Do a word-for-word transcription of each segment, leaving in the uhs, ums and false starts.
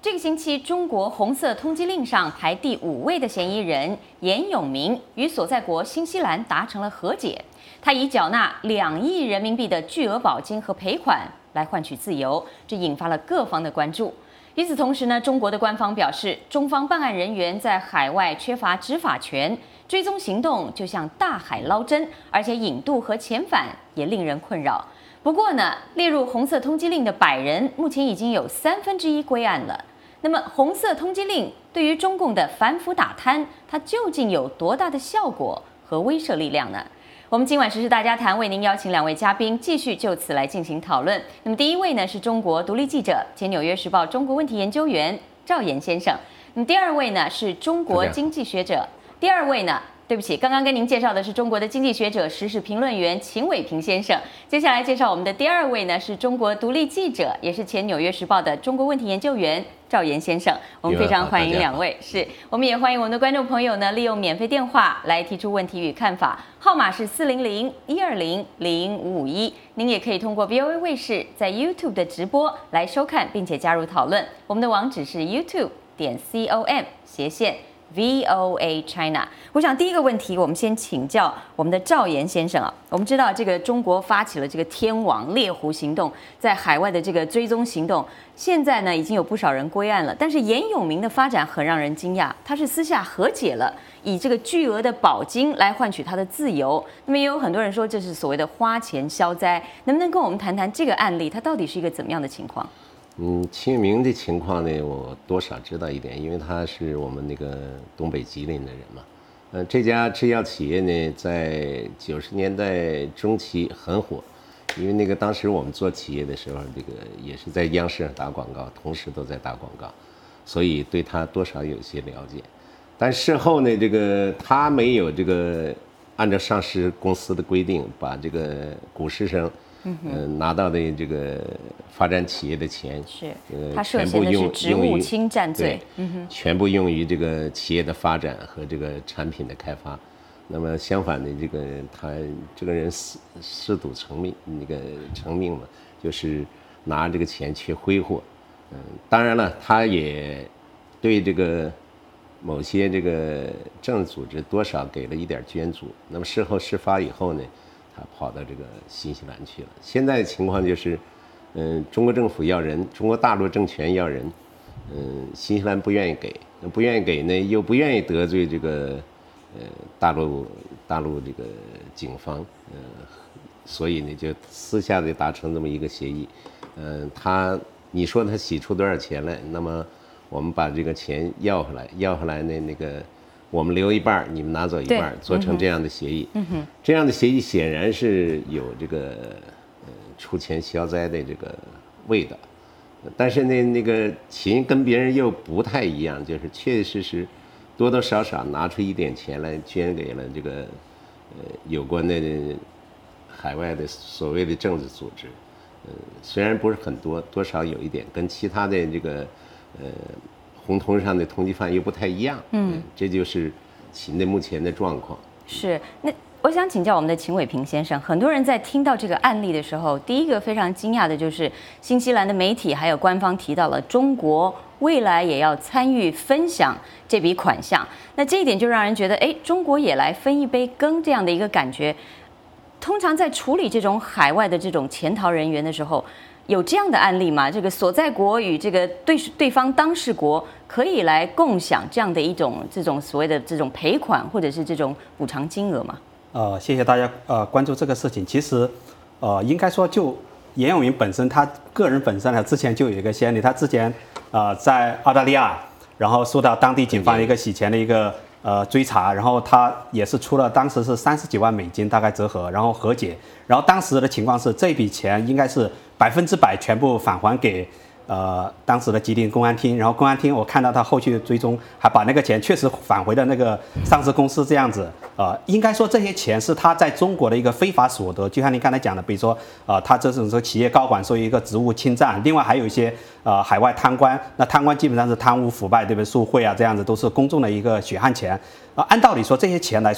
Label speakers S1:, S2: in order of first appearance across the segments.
S1: 这个星期，中国红色通缉令上排第五位的嫌疑人严永明与所在国新西兰达成了和解，他以缴纳两亿人民币的巨额保金和赔款来换取自由，这引发了各方的关注。与此同时呢，中国的官方表示，中方办案人员在海外缺乏执法权，追踪行动就像大海捞针，而且引渡和遣返也令人困扰。不过呢，列入红色通缉令的百人，目前已经有三分之一归案了。那么，红色通缉令对于中共的反腐打贪，它究竟有多大的效果和威慑力量呢？我们今晚时事大家谈为您邀请两位嘉宾，继续就此来进行讨论。那么，第一位呢是中国独立记者、前《纽约时报》中国问题研究员赵岩先生。那么，第二位呢是中国经济学者。第二位呢？对不起，刚刚跟您介绍的是中国的经济学者、时事评论员秦伟平先生。接下来介绍我们的第二位呢，是中国独立记者，也是前《纽约时报》的中国问题研究员赵岩先生。我们非常欢迎两位，是我们也欢迎我们的观众朋友呢，利用免费电话来提出问题与看法，号码是四零零一二零零五五一。您也可以通过 V O A 卫视在 YouTube 的直播来收看，并且加入讨论。我们的网址是 YouTube 点 com 斜线。V O A China， 我想第一个问题，我们先请教我们的赵岩先生啊。我们知道这个中国发起了这个天网猎狐行动，在海外的这个追踪行动，现在呢已经有不少人归案了。但是严永明的发展很让人惊讶，他是私下和解了，以这个巨额的保金来换取他的自由。那么也有很多人说这是所谓的花钱消灾，能不能跟我们谈谈这个案例，它到底是一个怎么样的情况？
S2: 嗯，秦永明的情况呢，我多少知道一点，因为他是我们那个东北吉林的人嘛。呃，这家制药企业呢，在九十年代中期很火，因为那个当时我们做企业的时候，这个也是在央视上打广告，同时都在打广告，所以对他多少有些了解。但事后呢，这个他没有这个按照上市公司的规定，把这个股市上嗯、呃，拿到的这个发展企业的钱
S1: 是，
S2: 呃，
S1: 他涉嫌的是职务侵占罪，
S2: 嗯哼，全部用于这个企业的发展和这个产品的开发。那么相反的，这个他这个人嗜嗜赌成命，那个成命嘛，就是拿这个钱去挥霍。嗯，当然了，他也对这个某些这个政治组织多少给了一点捐助。那么事后事发以后呢？他跑到这个新西兰去了。现在的情况就是，嗯、呃，中国政府要人，中国大陆政权要人，嗯、呃，新西兰不愿意给，不愿意给呢，又不愿意得罪这个，呃，大陆大陆这个警方，呃，所以呢，就私下的达成这么一个协议。嗯、呃，他你说他洗出多少钱来，那么我们把这个钱要回来，要回来呢，那个。我们留一半，你们拿走一半，做成这样的协议。嗯哼，这样的协议显然是有这个呃出钱消灾的这个味道，但是呢，那个秦跟别人又不太一样，就是确确实实多多少少拿出一点钱来捐给了这个呃有关的海外的所谓的政治组织。呃，虽然不是很多，多少有一点，跟其他的这个呃。红通上的通缉犯又不太一样，嗯，这就是秦的目前的状况。
S1: 是，那我想请教我们的秦伟平先生，很多人在听到这个案例的时候，第一个非常惊讶的就是新西兰的媒体还有官方提到了中国未来也要参与分享这笔款项，那这一点就让人觉得，哎，中国也来分一杯羹这样的一个感觉。通常在处理这种海外的这种潜逃人员的时候，有这样的案例吗？这个所在国与这个对对方当事国可以来共享这样的一种这种所谓的这种赔款或者是这种补偿金额吗？
S3: 呃，谢谢大家呃关注这个事情。其实，呃，应该说就严永明本身，他个人本身呢，之前就有一个先例，他之前呃在澳大利亚，然后受到当地警方一个洗钱的一个呃追查，然后他也是出了当时是三十几万美金，大概折合，然后和解，然后当时的情况是这笔钱应该是百分之百全部返还给呃当时的吉林公安厅，然后公安厅我看到他后续的追踪，还把那个钱确实返回了那个上市公司这样子。呃，应该说这些钱是他在中国的一个非法所得，就像您刚才讲的，比如说呃他这种说企业高管受一个职务侵占，另外还有一些呃海外贪官，那贪官基本上是贪污腐败，对不对？受贿啊这样子都是公众的一个血汗钱。啊、呃，按道理说这些钱来说。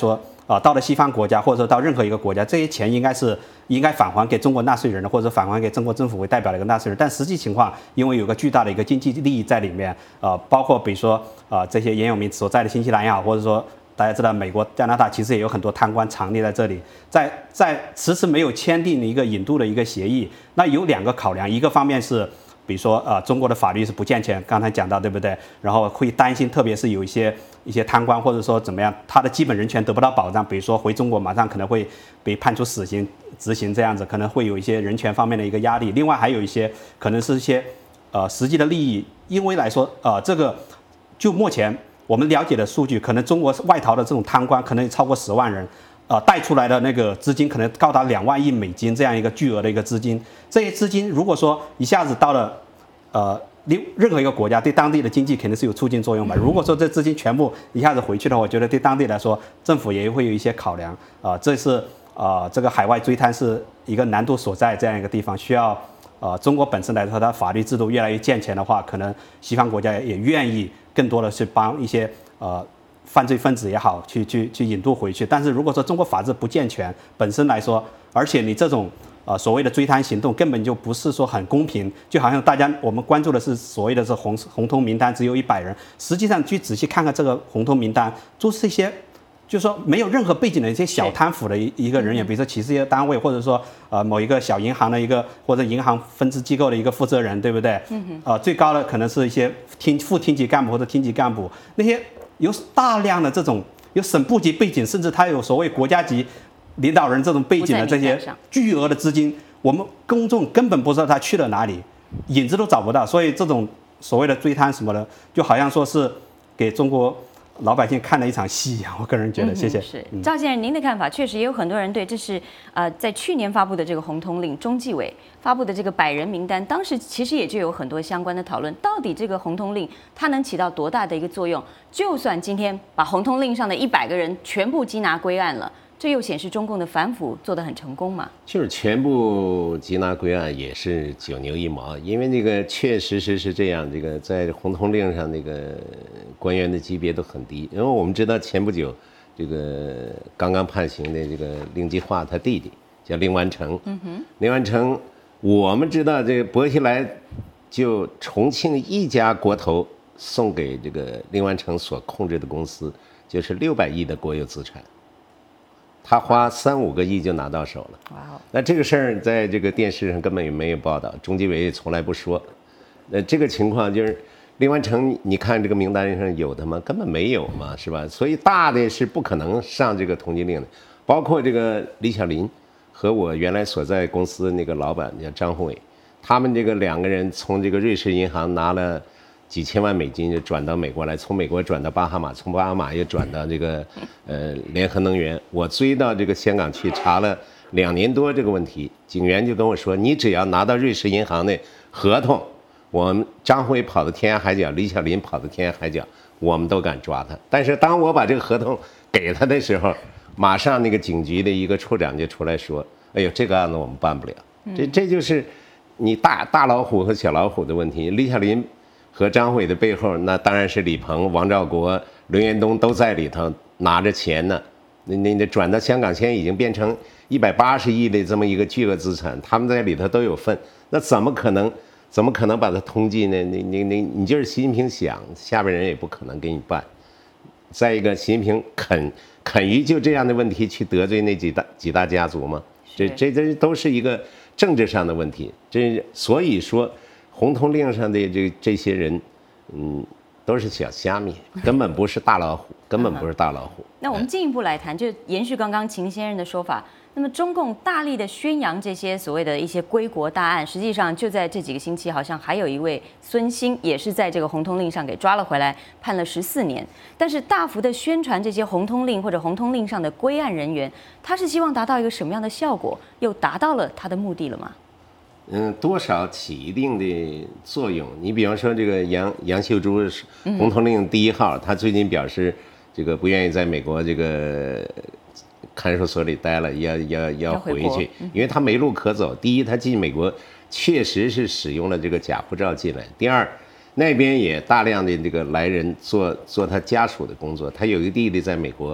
S3: 啊，到了西方国家或者说到任何一个国家，这些钱应该是应该返还给中国纳税人的，或者返还给中国政府为代表的一个纳税人。但实际情况，因为有个巨大的一个经济利益在里面，呃，包括比如说啊、呃、这些严永明所在的新西兰也好，或者说大家知道美国、加拿大其实也有很多贪官藏匿在这里，在在迟迟没有签订一个引渡的一个协议，那有两个考量，一个方面是。比如说，呃，中国的法律是不健全，刚才讲到，对不对？然后会担心，特别是有一些一些贪官，或者说怎么样，他的基本人权得不到保障。比如说回中国，马上可能会被判处死刑执行，这样子可能会有一些人权方面的一个压力。另外还有一些可能是一些呃实际的利益，因为来说，呃，这个就目前我们了解的数据，可能中国外逃的这种贪官可能超过十万人。呃，带出来的那个资金可能高达两万亿美金这样一个巨额的一个资金，这些资金如果说一下子到了，呃，任何一个国家，对当地的经济肯定是有促进作用的。如果说这资金全部一下子回去的话，我觉得对当地来说，政府也会有一些考量。啊、呃，这是呃这个海外追贪是一个难度所在，这样一个地方需要呃中国本身来说，它法律制度越来越健全的话，可能西方国家也愿意更多的去帮一些呃。犯罪分子也好，去去去引渡回去。但是如果说中国法制不健全，本身来说，而且你这种呃所谓的追贪行动根本就不是说很公平，就好像大家我们关注的是所谓的是红红通名单只有一百人，实际上去仔细看看这个红通名单，就是一些就是说没有任何背景的一些小贪腐的一一个人员，比如说企事业单位，或者说呃某一个小银行的一个或者银行分支机构的一个负责人，对不对？嗯呃，最高的可能是一些厅副厅级干部或者厅级干部，那些。有大量的这种有省部级背景，甚至他有所谓国家级领导人这种背景的这些巨额的资金，我们公众根本不知道他去了哪里，影子都找不到。所以这种所谓的追贪什么的，就好像说是给中国老百姓看了一场戏一样。我个人觉得，嗯、谢谢。
S1: 是赵先生，您的看法确实也有很多人对，这是呃在去年发布的这个红通令，中纪委发布的这个百人名单，当时其实也就有很多相关的讨论，到底这个红通令它能起到多大的一个作用？就算今天把红通令上的一百个人全部缉拿归案了，这又显示中共的反腐做得很成功吗？
S2: 就是全部缉拿归案也是九牛一毛，因为那个确实实是这样，这个在红通令上那个官员的级别都很低，因为我们知道前不久这个刚刚判刑的这个令计划他弟弟叫令完成，嗯哼，令完成我们知道这个薄熙来就重庆一家国投送给这个令完成所控制的公司就是六百亿的国有资产。他花三五个亿就拿到手了，哇！那这个事儿在这个电视上根本也没有报道，中纪委也从来不说。那这个情况就是令完成，你看这个名单上有的吗？根本没有嘛，是吧？所以大的是不可能上这个通缉令的，包括这个李小林和我原来所在公司那个老板叫张宏伟，他们这个两个人从这个瑞士银行拿了几千万美金就转到美国来，从美国转到巴哈马，从巴哈马又转到这个呃联合能源。我追到这个香港去查了两年多这个问题，警员就跟我说，你只要拿到瑞士银行的合同，我们张辉跑到天涯海角，李小林跑到天涯海角，我们都敢抓他。但是当我把这个合同给他的时候，马上那个警局的一个处长就出来说，哎呦，这个案子我们办不了。这这就是你大大老虎和小老虎的问题。李小林和张辉的背后，那当然是李鹏、王兆国、刘延东都在里头拿着钱呢。那那那转到香港，现在已经变成一百八十亿的这么一个巨额资产，他们在里头都有份。那怎么可能？怎么可能把它通缉呢？你你你你就是习近平想，下边人也不可能给你办。再一个，习近平肯肯于就这样的问题去得罪那几大几大家族吗？这这这都是一个政治上的问题。这所以说。红通令上的这这些人，嗯，都是小虾米，根本不是大老虎，根本不是大老虎。
S1: 那我们进一步来谈，就延续刚刚秦先生的说法，那么中共大力的宣扬这些所谓的一些归国大案，实际上就在这几个星期，好像还有一位孙兴也是在这个红通令上给抓了回来，判了十四年。但是大幅的宣传这些红通令或者红通令上的归案人员，他是希望达到一个什么样的效果？又达到了他的目的了吗？
S2: 嗯，多少起一定的作用。你比方说这个杨杨秀珠，红通令第一号，他最近表示这个不愿意在美国这个看守所里待了，要要要回去，因为他没路可走。第一，他进美国确实是使用了这个假护照进来；第二，那边也大量的这个来人做做他家属的工作。他有一个弟弟在美国，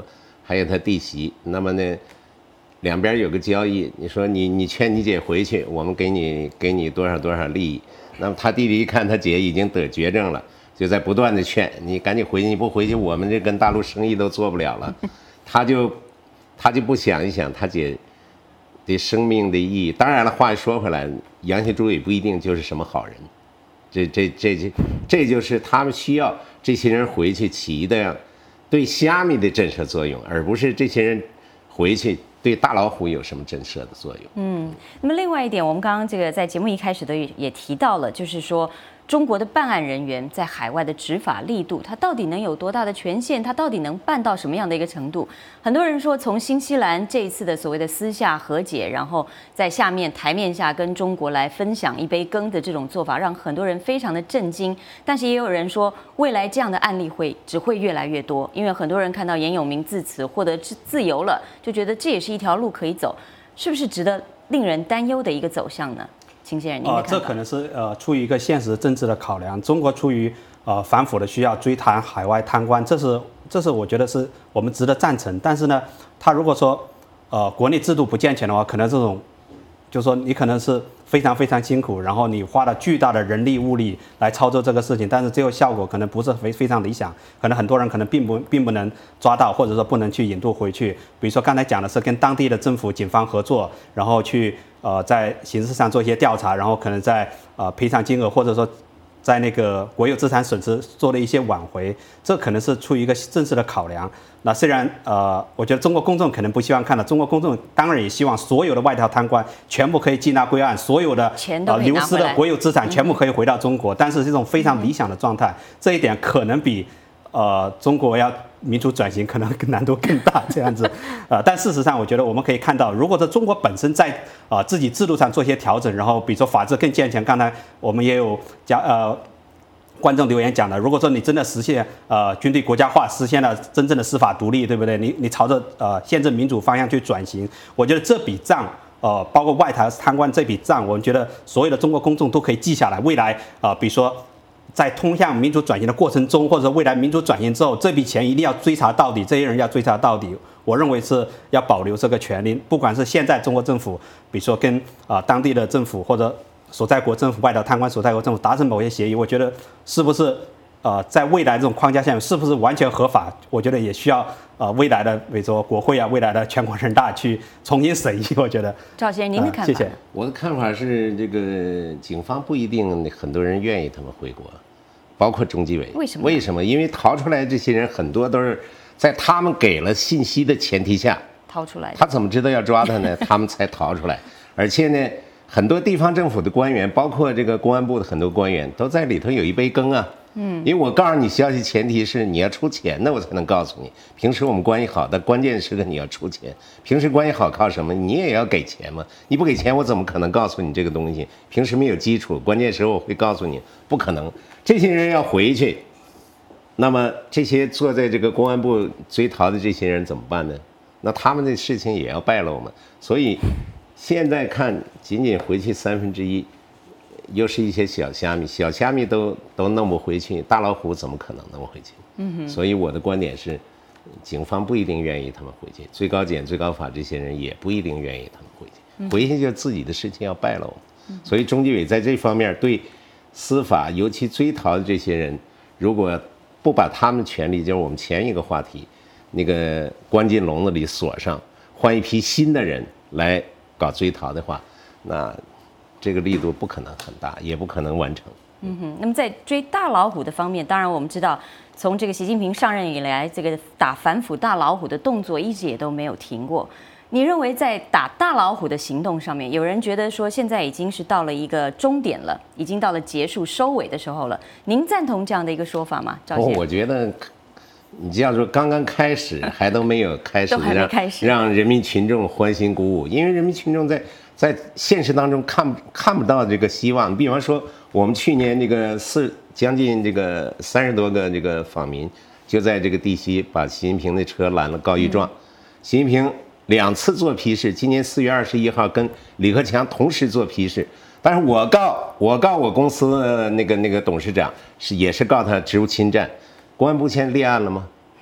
S2: 还有他弟媳。那么呢，两边有个交易，你说你你劝你姐回去，我们给你给你多少多少利益。那么他弟弟一看他姐已经得绝症了，就在不断的劝你赶紧回去，你不回去，我们这跟大陆生意都做不了了。他就他就不想一想他姐的生命的意义。当然了，话说回来，杨协诸也不一定就是什么好人。这这这这这就是他们需要这些人回去起一的对虾米的震慑作用，而不是这些人回去对大老虎有什么震慑的作用。
S1: 嗯，那么另外一点，我们刚刚这个在节目一开始都也提到了，就是说中国的办案人员在海外的执法力度，他到底能有多大的权限？他到底能办到什么样的一个程度？很多人说，从新西兰这一次的所谓的私下和解，然后在下面台面下跟中国来分享一杯羹的这种做法，让很多人非常的震惊。但是也有人说，未来这样的案例会只会越来越多，因为很多人看到严永明自此获得自由了，就觉得这也是一条路可以走，是不是值得令人担忧的一个走向呢？秦先生，您的看法？
S3: 呃，这可能是呃出于一个现实政治的考量，中国出于呃反腐的需要追谈海外贪官，这是这是我觉得是我们值得赞成。但是呢，他如果说呃国内制度不健全的话，可能这种就是说你可能是非常非常辛苦，然后你花了巨大的人力物力来操作这个事情，但是最后效果可能不是非非常理想，可能很多人可能并不并不能抓到，或者说不能去引渡回去。比如说刚才讲的是跟当地的政府警方合作，然后去呃在刑事上做一些调查，然后可能在呃赔偿金额或者说在那个国有资产损失做了一些挽回，这可能是出于一个政治的考量。那虽然呃，我觉得中国公众可能不希望看到，中国公众当然也希望所有的外逃贪官全部可以缉拿归案，所有的呃流失的国有资产全部可以回到中国。嗯、但是这种非常理想的状态，嗯、这一点可能比呃中国要民主转型可能难度更大这样子。呃，但事实上，我觉得我们可以看到，如果说中国本身在啊、呃、自己制度上做一些调整，然后比如说法治更健全，刚才我们也有讲呃。观众留言讲的，如果说你真的实现呃军队国家化，实现了真正的司法独立，对不对？你你朝着呃宪政民主方向去转型，我觉得这笔账，呃，包括外逃贪官这笔账，我们觉得所有的中国公众都可以记下来。未来啊、呃，比如说在通向民主转型的过程中，或者未来民主转型之后，这笔钱一定要追查到底，这些人要追查到底。我认为是要保留这个权利，不管是现在中国政府，比如说跟啊、呃、当地的政府或者所在国政府、外逃贪官所在国政府达成某些协议，我觉得是不是呃在未来这种框架下面是不是完全合法？我觉得也需要呃未来的比如说国会啊、未来的全国人大去重新审议。我觉得
S1: 赵先生您的看法、呃？
S3: 谢谢。
S2: 我的看法是，这个警方不一定很多人愿意他们回国，包括中纪委。
S1: 为什么？
S2: 为什么？因为逃出来这些人很多都是在他们给了信息的前提下
S1: 逃出来的。
S2: 他怎么知道要抓他呢？他们才逃出来，而且呢。很多地方政府的官员，包括这个公安部的很多官员，都在里头有一杯羹啊。嗯，因为我告诉你消息，前提是你要出钱，那我才能告诉你。平时我们关系好，但关键时刻你要出钱。平时关系好靠什么？你也要给钱嘛。你不给钱，我怎么可能告诉你这个东西？平时没有基础，关键时候我会告诉你，不可能。这些人要回去，那么这些坐在这个公安部追逃的这些人怎么办呢？那他们的事情也要败露嘛。所以。现在看，仅仅回去三分之一，又是一些小虾米，小虾米都都弄不回去，大老虎怎么可能弄回去？嗯哼。所以我的观点是，警方不一定愿意他们回去，最高检、最高法这些人也不一定愿意他们回去，回去就自己的事情要败露。所以中纪委在这方面对司法，尤其追逃的这些人，如果不把他们权利，就是我们前一个话题，那个关进笼子里锁上，换一批新的人来。搞追逃的话，那这个力度不可能很大，也不可能完成。
S1: 嗯哼。那么在追大老虎的方面，当然我们知道，从这个习近平上任以来，这个打反腐大老虎的动作一直也都没有停过。你认为在打大老虎的行动上面，有人觉得说现在已经是到了一个终点了，已经到了结束收尾的时候了？您赞同这样的一个说法吗？赵先生？
S2: 哦，我觉得。你这样说，刚刚开始还都没有开始，
S1: 让
S2: 让人民群众欢欣鼓舞，因为人民群众在在现实当中看看不到这个希望。比方说，我们去年这个四将近这个三十多个这个访民，就在这个地西把习近平的车拦了告一状。嗯、习近平两次做批示，今年四月二十一号跟李克强同时做批示，但是我告我告我公司那个那个董事长是也是告他职务侵占。公安部现在立案了吗？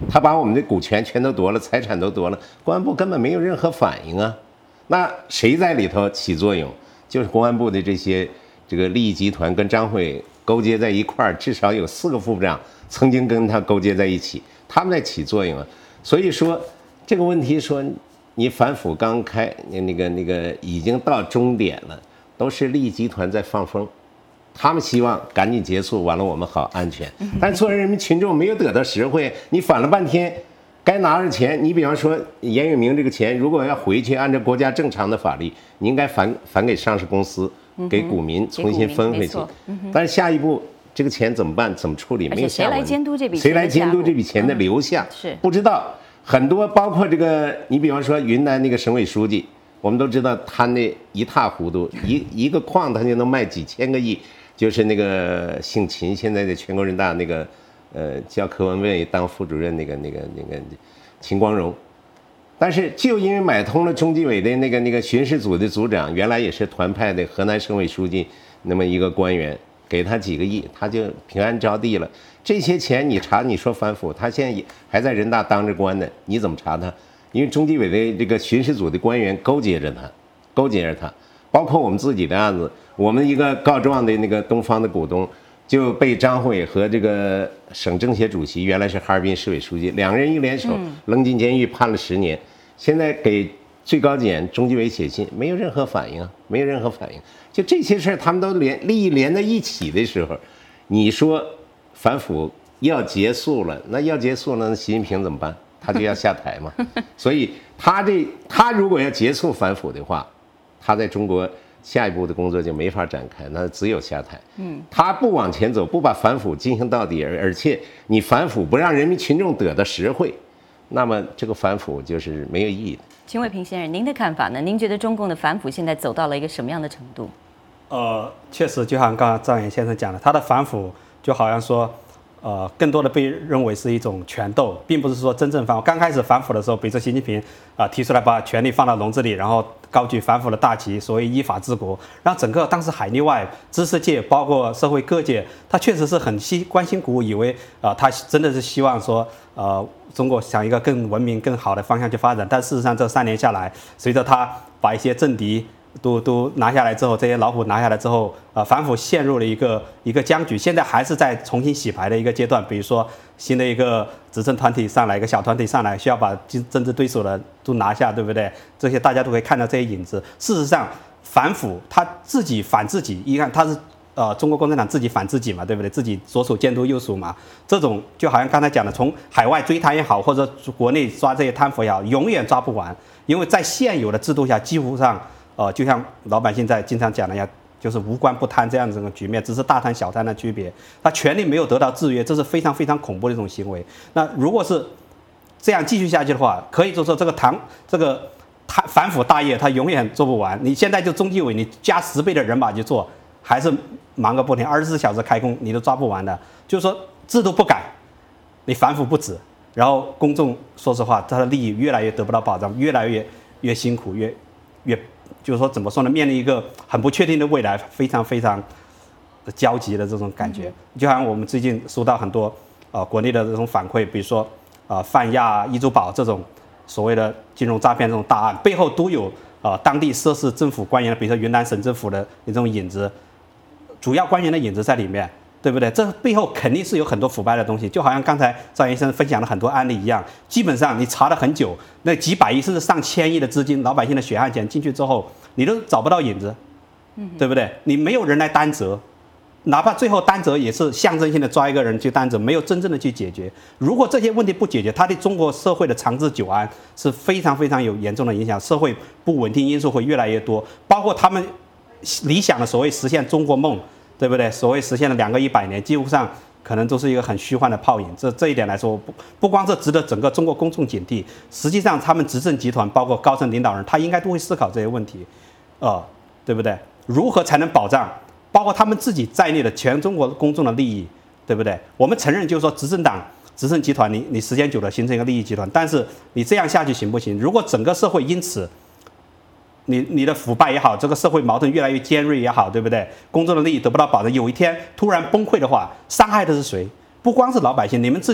S2: 他把我们的股权全都夺了，财产都夺了，公安部根本没有任何反应啊。那谁在里头起作用？就是公安部的这些这个利益集团跟张会勾结在一块儿，至少有四个副部长曾经跟他勾结在一起，他们在起作用啊。所以说这个问题说，你反腐刚开那个那个已经到终点了，都是利益集团在放风。他们希望赶紧结束，完了我们好安全。但是作为人民群众没有得到实惠，你反了半天，该拿着钱，你比方说严永明这个钱，如果要回去，按照国家正常的法律，你应该返返给上市公司，给股民重新分回去。但是下一步这个钱怎么办？怎么处理？没有下文。
S1: 谁来监督这笔钱？
S2: 谁来监督这笔钱的流向？
S1: 是
S2: 不知道。很多包括这个，你比方说云南那个省委书记，我们都知道他那一塌糊涂，一一个矿他就能卖几千个亿。就是那个姓秦，现在的全国人大那个，呃，叫柯文蔚当副主任那个那个那个秦光荣，但是就因为买通了中纪委的那个那个巡视组的组长，原来也是团派的河南省委书记，那么一个官员，给他几个亿，他就平安着地了。这些钱你查，你说反腐，他现在也还在人大当着官呢，你怎么查他？因为中纪委的这个巡视组的官员勾结着他，勾结着他。包括我们自己的案子，我们一个告状的那个东方的股东，就被张会和这个省政协主席，原来是哈尔滨市委书记，两人一联手扔进监狱判了十年。现在给最高检、中纪委写信，没有任何反应啊，没有任何反应。就这些事儿，他们都连利益连在一起的时候，你说反腐要结束了，那要结束了，那习近平怎么办？他就要下台嘛。所以他这他如果要结束反腐的话，他在中国下一步的工作就没法展开，那只有下台。嗯，他不往前走，不把反腐进行到底，而而且你反腐不让人民群众得到实惠，那么这个反腐就是没有意义的。
S1: 秦卫平先生，您的看法呢？您觉得中共的反腐现在走到了一个什么样的程度？
S3: 呃，确实，就像刚刚赵岩先生讲的，他的反腐就好像说，呃，更多的被认为是一种权斗，并不是说真正反腐。刚开始反腐的时候，比如说习近平啊、呃、提出来把权力放到笼子里，然后高举反腐的大旗，所谓依法治国，让整个当时海内外知识界，包括社会各界，他确实是很希关心鼓舞，以为啊、呃、他真的是希望说呃中国向一个更文明、更好的方向去发展。但事实上这三年下来，随着他把一些政敌都都拿下来之后，这些老虎拿下来之后，呃，反腐陷入了一个一个僵局，现在还是在重新洗牌的一个阶段。比如说新的一个执政团体上来，一个小团体上来，需要把政治对手的都拿下，对不对？这些大家都可以看到这些影子。事实上，反腐他自己反自己，一看他是呃中国共产党自己反自己嘛，对不对？自己左手监督右手嘛，这种就好像刚才讲的，从海外追贪也好，或者国内抓这些贪腐也好，永远抓不完，因为在现有的制度下，几乎上。呃，就像老百姓在经常讲的呀，就是无官不贪这样子的局面，只是大贪小贪的区别。他权力没有得到制约，这是非常非常恐怖的一种行为。那如果是这样继续下去的话，可以就说这个唐这个贪反腐大业，他永远做不完。你现在就中纪委，你加十倍的人马去做，还是忙个不停，二十四小时开工，你都抓不完的。就是说制度不改，你反腐不止，然后公众说实话，他的利益越来越得不到保障，越来越越辛苦，越越。就是说，怎么说呢？面临一个很不确定的未来，非常非常焦急的这种感觉。就像我们最近收到很多呃国内的这种反馈，比如说呃泛亚、易租宝这种所谓的金融诈骗这种大案，背后都有呃当地涉事政府官员，比如说云南省政府的这种影子，主要官员的影子在里面。对不对？这背后肯定是有很多腐败的东西，就好像刚才赵医生分享了很多案例一样。基本上你查了很久，那几百亿甚至上千亿的资金，老百姓的血汗钱进去之后，你都找不到影子，对不对？你没有人来担责，哪怕最后担责也是象征性的抓一个人去担责，没有真正的去解决。如果这些问题不解决，它对中国社会的长治久安是非常非常有严重的影响，社会不稳定因素会越来越多，包括他们理想的所谓实现中国梦。对不对？所谓实现了两个一百年，几乎上可能都是一个很虚幻的泡影。这这一点来说，不不光是值得整个中国公众警惕，实际上他们执政集团包括高层领导人，他应该都会思考这些问题，呃，对不对？如何才能保障包括他们自己在内的全中国公众的利益，对不对？我们承认就是说执政党、执政集团，你你时间久了形成一个利益集团，但是你这样下去行不行？如果整个社会因此你你的腐败也好，这个社会矛盾越来越尖锐也好，对不对？公众的利益得不到保障，有一天突然崩溃的话，伤害的是谁？不光是老百姓，你们自己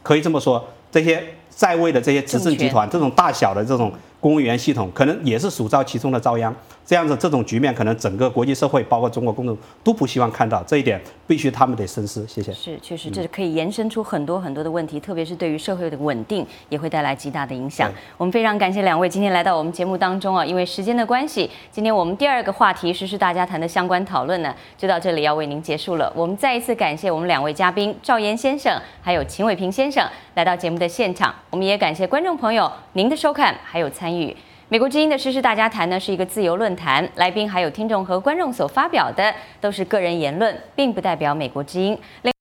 S3: 可以这么说，这些在位的这些执政集团，这种大小的这种公务员系统，可能也是属遭其中的遭殃。这样子，这种局面可能整个国际社会，包括中国公众都不希望看到。这一点必须他们得深思。谢谢。
S1: 是，确实，这可以延伸出很多很多的问题，特别是对于社会的稳定也会带来极大的影响。我们非常感谢两位今天来到我们节目当中啊，因为时间的关系，今天我们第二个话题时事大家谈的相关讨论呢，就到这里要为您结束了。我们再一次感谢我们两位嘉宾赵岩先生还有秦伟平先生来到节目的现场，我们也感谢观众朋友您的收看还有参与。美国之音的时事大家谈呢是一个自由论坛，来宾还有听众和观众所发表的都是个人言论，并不代表美国之音。